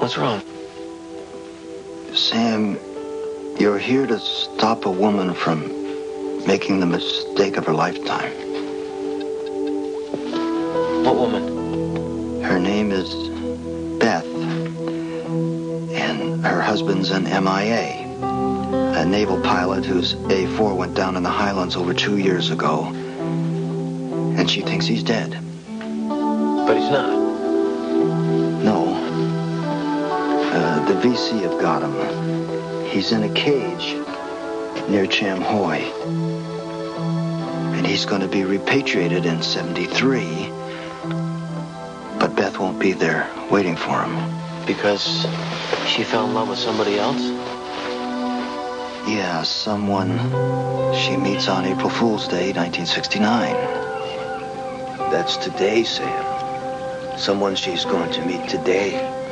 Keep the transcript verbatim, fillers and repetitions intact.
What's wrong? Sam, you're here to stop a woman from making the mistake of her lifetime. What woman? Her name is Beth, and her husband's an M I A, a naval pilot whose A four went down in the Highlands over two years ago, and she thinks he's dead. But he's not. No. Uh, the V C have got him. He's in a cage near Cham Hoi, and he's going to be repatriated in seventy-three. But Beth won't be there waiting for him. Because she fell in love with somebody else? Yeah, someone she meets on April Fool's Day, nineteen sixty-nine. That's today, Sam. Someone she's going to meet today.